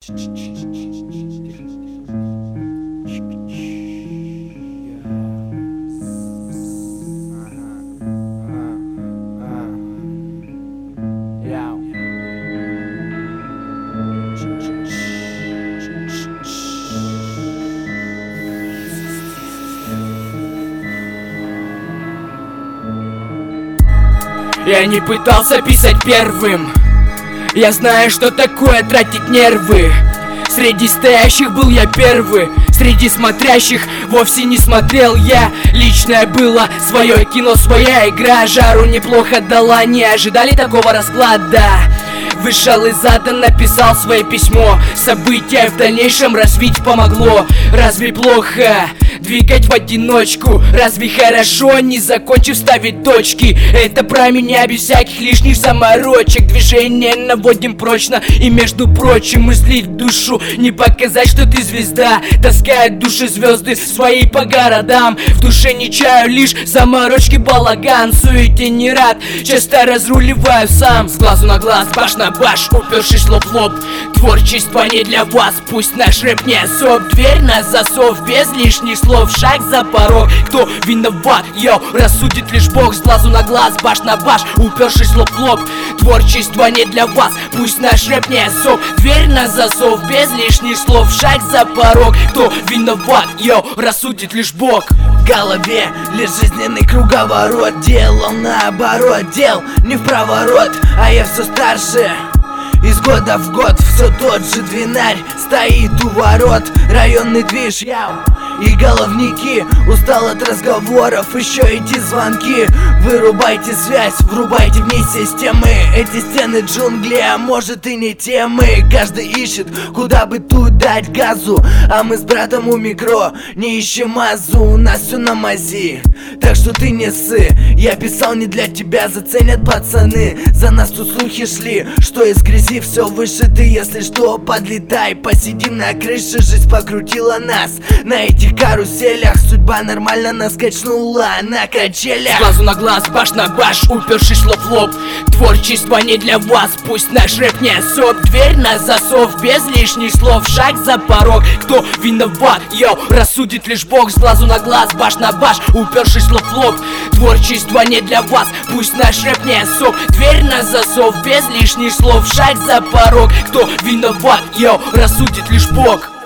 Я не пытался писать первым. Я знаю, что такое тратить нервы. Среди стоящих был я первый, среди смотрящих вовсе не смотрел я. Личное было, свое кино, своя игра. Жару неплохо дала, не ожидали такого расклада. Вышел из ада, написал свое письмо. События в дальнейшем развить помогло. Разве плохо двигать в одиночку? Разве хорошо, не закончив ставить точки? Это про меня без всяких лишних заморочек. Движение наводим прочно. И между прочим мыслить в душу, не показать, что ты звезда. Таскают души звезды свои по городам. В душе не чаю лишь заморочки, балаган. Суете не рад, часто разруливаю сам. С глазу на глаз, баш на баш, упершись лоб в лоб. Творчество не для вас, пусть наш рэп не особ. Дверь на засов, без лишних слов, шаг за порог. Кто виноват, йоу, рассудит лишь Бог. С глазу на глаз, баш на баш, упершись лоб в лоб. Творчество не для вас, пусть наш рэп не особ. Дверь на засов, без лишних слов, шаг за порог. Кто виноват, йоу, рассудит лишь Бог. В голове лишь жизненный круговорот. Делал наоборот, дел не в проворот. А я все старше, из года в год все тот же двинарь стоит у ворот. Районный движ, и головники. Устал от разговоров, еще эти звонки. Вырубайте связь, врубайте вне системы. Эти стены джунгли, а может и не темы. Каждый ищет, куда бы тут дать газу. А мы с братом у микро не ищем мазу. У нас все на мази, так что ты не ссы. Я писал не для тебя, заценят пацаны. За нас тут слухи шли, что из грязи все выше. Ты, если что, подлетай, посидим на крыше. Жизнь покрутила нас на этих каруселях. Судьба нормально нас качнула на качелях. С глазу на глаз, баш на баш, упершись лоб в лоб. Творчество не для вас, пусть наш рэп не особ. Дверь на засов, без лишних слов, шаг за порог. Кто виноват, йоу, рассудит лишь Бог. С глазу на глаз, баш на баш, упершись лоб в лоб. Творчество не для вас, пусть наш рэп не особ. Дверь на засов, без лишних слов, шаг за порог. Кто виноват, йоу, рассудит лишь Бог.